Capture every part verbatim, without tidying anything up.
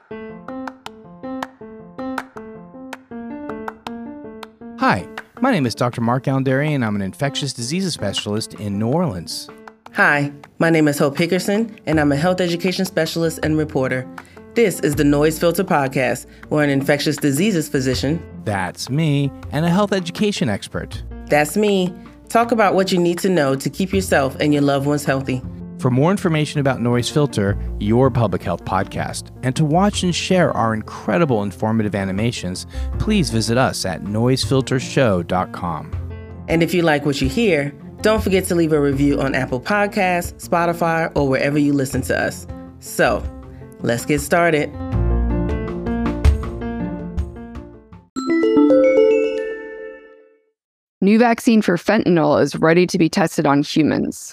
Hi, my name is Doctor Mark Allendary, and I'm an infectious diseases specialist in New Orleans. Hi, my name is Hope Hickerson, and I'm a health education specialist and reporter. This is the Noise Filter Podcast, where an infectious diseases physician, That's me, and a health education expert, that's me, talk about what you need to know to keep yourself and your loved ones healthy. For more information about Noise Filter, your public health podcast, and to watch and share our incredible informative animations, please visit us at noise filter show dot com. And if you like what you hear, don't forget to leave a review on Apple Podcasts, Spotify, or wherever you listen to us. So, let's get started. New vaccine for fentanyl is ready to be tested on humans.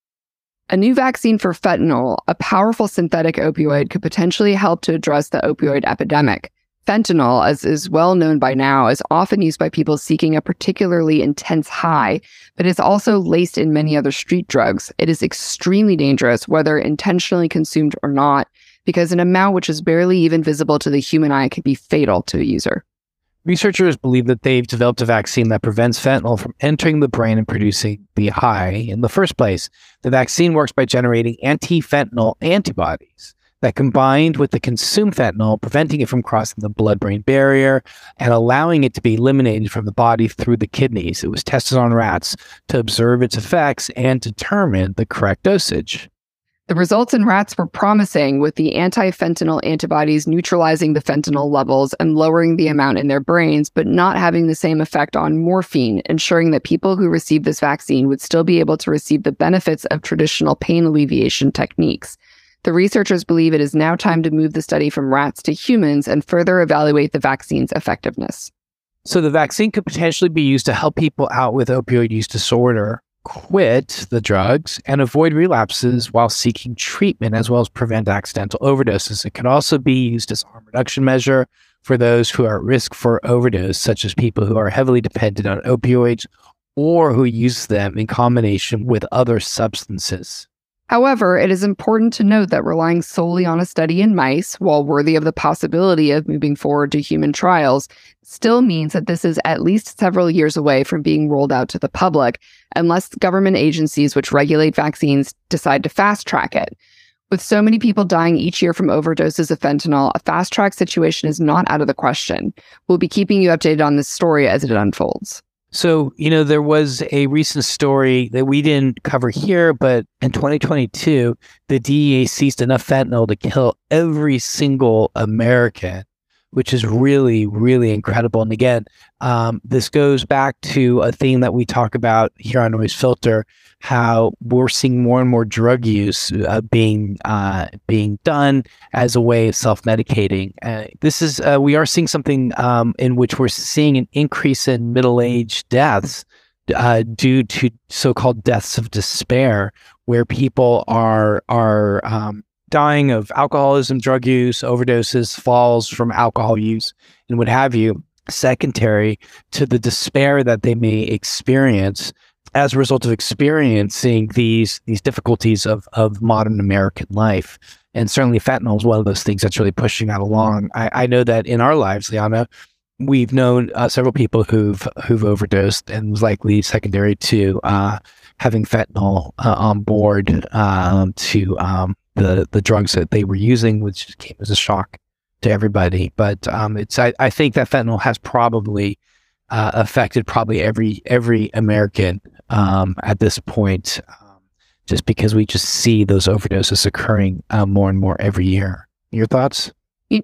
A new vaccine for fentanyl, a powerful synthetic opioid, could potentially help to address the opioid epidemic. Fentanyl, as is well known by now, is often used by people seeking a particularly intense high, but is also laced in many other street drugs. It is extremely dangerous, whether intentionally consumed or not, because an amount which is barely even visible to the human eye could be fatal to a user. Researchers believe that they've developed a vaccine that prevents fentanyl from entering the brain and producing the high in the first place. The vaccine works by generating anti-fentanyl antibodies that, combined with the consumed fentanyl, preventing it from crossing the blood-brain barrier and allowing it to be eliminated from the body through the kidneys. It was tested on rats to observe its effects and determine the correct dosage. The results in rats were promising, with the anti-fentanyl antibodies neutralizing the fentanyl levels and lowering the amount in their brains, but not having the same effect on morphine, ensuring that people who received this vaccine would still be able to receive the benefits of traditional pain alleviation techniques. The researchers believe it is now time to move the study from rats to humans and further evaluate the vaccine's effectiveness. So the vaccine could potentially be used to help people out with opioid use disorder quit the drugs and avoid relapses while seeking treatment, as well as prevent accidental overdoses. It can also be used as a harm reduction measure for those who are at risk for overdose, such as people who are heavily dependent on opioids or who use them in combination with other substances. However, it is important to note that relying solely on a study in mice, while worthy of the possibility of moving forward to human trials, still means that this is at least several years away from being rolled out to the public, unless government agencies which regulate vaccines decide to fast-track it. With so many people dying each year from overdoses of fentanyl, a fast-track situation is not out of the question. We'll be keeping you updated on this story as it unfolds. So, you know, there was a recent story that we didn't cover here, but in twenty twenty-two, the D E A seized enough fentanyl to kill every single American, which is really, really incredible. And again, um, this goes back to a theme that we talk about here on Noise Filter, how we're seeing more and more drug use uh, being uh, being done as a way of self-medicating. Uh, this is uh, we are seeing something um, in which we're seeing an increase in middle-aged deaths uh, due to so-called deaths of despair, where people are are um, dying of alcoholism, drug use, overdoses, falls from alcohol use, and what have you, secondary to the despair that they may experience as a result of experiencing these these difficulties of, of modern American life. And certainly fentanyl is one of those things that's really pushing that along. I, I know that in our lives, Liana, we've known uh, several people who've who've overdosed and was likely secondary to uh, having fentanyl uh, on board um, to um, the, the drugs that they were using, which came as a shock to everybody. But um, it's I, I think that fentanyl has probably uh, affected probably every every American um, at this point, um, just because we just see those overdoses occurring uh, more and more every year. Your thoughts?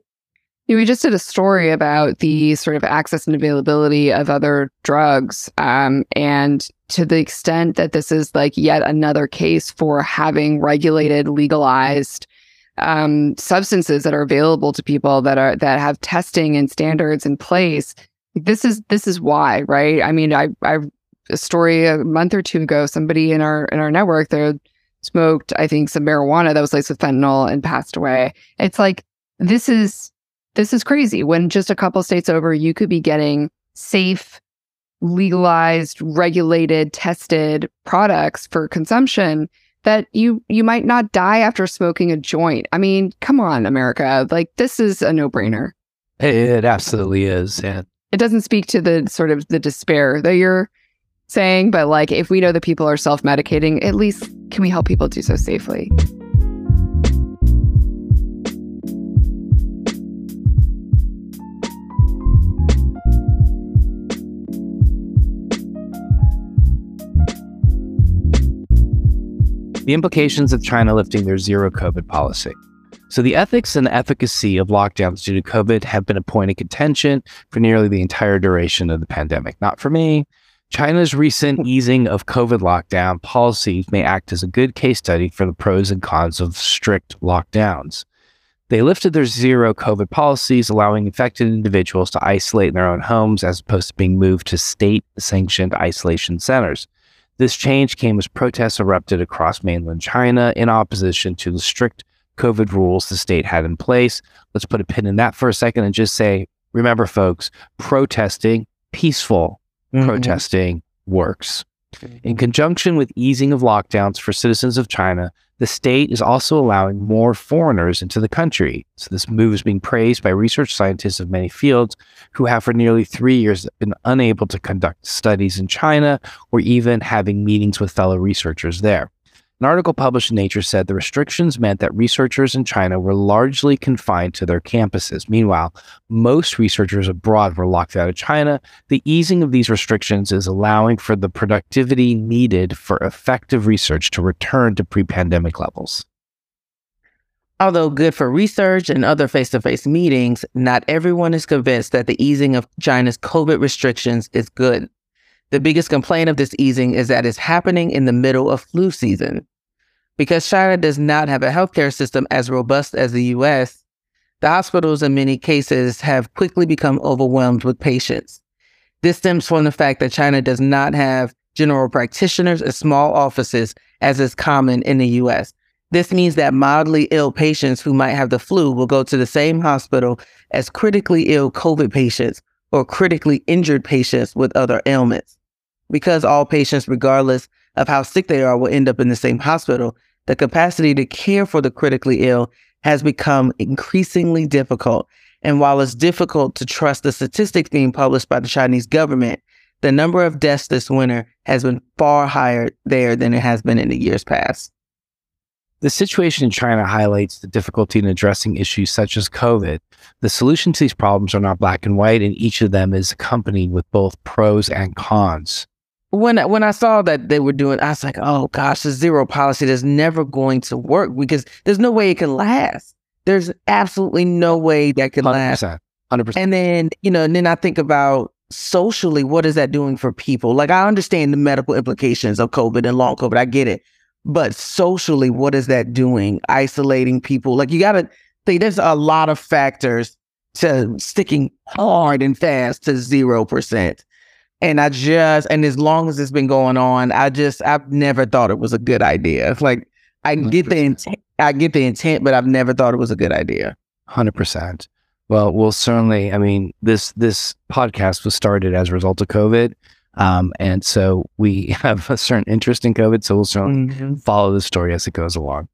You know, we just did a story about the sort of access and availability of other drugs. Um, and to the extent that this is like yet another case for having regulated, legalized um, substances that are available to people that are that have testing and standards in place, this is this is why, right? I mean, I I a story a month or two ago, somebody in our in our network there smoked, I think, some marijuana that was laced with fentanyl and passed away. It's like this is. This is crazy. When just a couple states over, you could be getting safe, legalized, regulated, tested products for consumption that you you might not die after smoking a joint. I mean, come on, America. Like, this is a no-brainer. It, it absolutely is. And it doesn't speak to the sort of the despair that you're saying, but like, if we know that people are self-medicating, at least can we help people do so safely? The implications of China lifting their zero COVID policy. So the ethics and efficacy of lockdowns due to COVID have been a point of contention for nearly the entire duration of the pandemic. Not for me. China's recent easing of COVID lockdown policies may act as a good case study for the pros and cons of strict lockdowns. They lifted their zero COVID policies, allowing infected individuals to isolate in their own homes as opposed to being moved to state-sanctioned isolation centers. This change came as protests erupted across mainland China in opposition to the strict COVID rules the state had in place. Let's put a pin in that for a second and just say, remember, folks, protesting, peaceful mm-hmm. protesting works. In conjunction with easing of lockdowns for citizens of China, the state is also allowing more foreigners into the country. So this move is being praised by research scientists of many fields who have for nearly three years been unable to conduct studies in China or even having meetings with fellow researchers there. An article published in Nature said the restrictions meant that researchers in China were largely confined to their campuses. Meanwhile, most researchers abroad were locked out of China. The easing of these restrictions is allowing for the productivity needed for effective research to return to pre-pandemic levels. Although good for research and other face-to-face meetings, not everyone is convinced that the easing of China's COVID restrictions is good. The biggest complaint of this easing is that it's happening in the middle of flu season. Because China does not have a healthcare system as robust as the U S, the hospitals in many cases have quickly become overwhelmed with patients. This stems from the fact that China does not have general practitioners and small offices as is common in the U S. This means that mildly ill patients who might have the flu will go to the same hospital as critically ill COVID patients or critically injured patients with other ailments. Because all patients, regardless of how sick they are, will end up in the same hospital, the capacity to care for the critically ill has become increasingly difficult. And while it's difficult to trust the statistics being published by the Chinese government, the number of deaths this winter has been far higher there than it has been in the years past. The situation in China highlights the difficulty in addressing issues such as COVID. The solution to these problems are not black and white, and each of them is accompanied with both pros and cons. When, when I saw that they were doing, I was like, oh gosh, the zero policy is never going to work because there's no way it can last. There's absolutely no way that can last. one hundred percent. And then, you know, and then I think about socially, what is that doing for people? Like, I understand the medical implications of COVID and long COVID. I get it. But socially, what is that doing? Isolating people. Like, you got to think there's a lot of factors to sticking hard and fast to zero percent. And I just, and as long as it's been going on, I just, I've never thought it was a good idea. It's like, I get the intent, I get the intent, but I've never thought it was a good idea. one hundred percent. Well, we'll certainly, I mean, this, this podcast was started as a result of COVID. Um, and so we have a certain interest in COVID. So we'll certainly mm-hmm. follow the story as it goes along.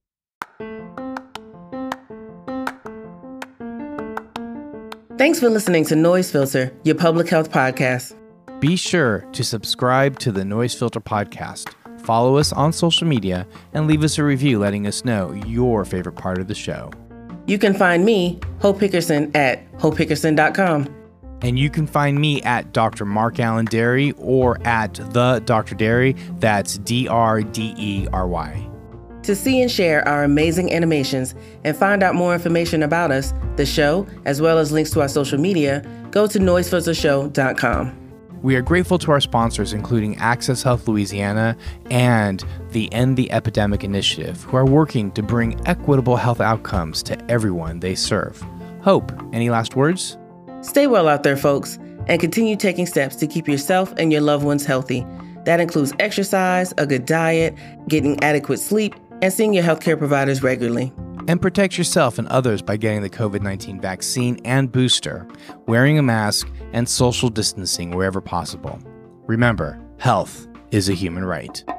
Thanks for listening to Noise Filter, your public health podcast. Be sure to subscribe to the Noise Filter podcast, follow us on social media, and leave us a review letting us know your favorite part of the show. You can find me, Hope Hickerson, at hope hickerson dot com. And you can find me at Doctor Mark Allen Derry or at the Doctor Derry. That's D R D E R Y. To see and share our amazing animations and find out more information about us, the show, as well as links to our social media, go to noise filter show dot com. We are grateful to our sponsors, including Access Health Louisiana and the End the Epidemic Initiative, who are working to bring equitable health outcomes to everyone they serve. Hope, any last words? Stay well out there, folks, and continue taking steps to keep yourself and your loved ones healthy. That includes exercise, a good diet, getting adequate sleep, and seeing your healthcare providers regularly. And protect yourself and others by getting the COVID nineteen vaccine and booster, wearing a mask, and social distancing wherever possible. Remember, health is a human right.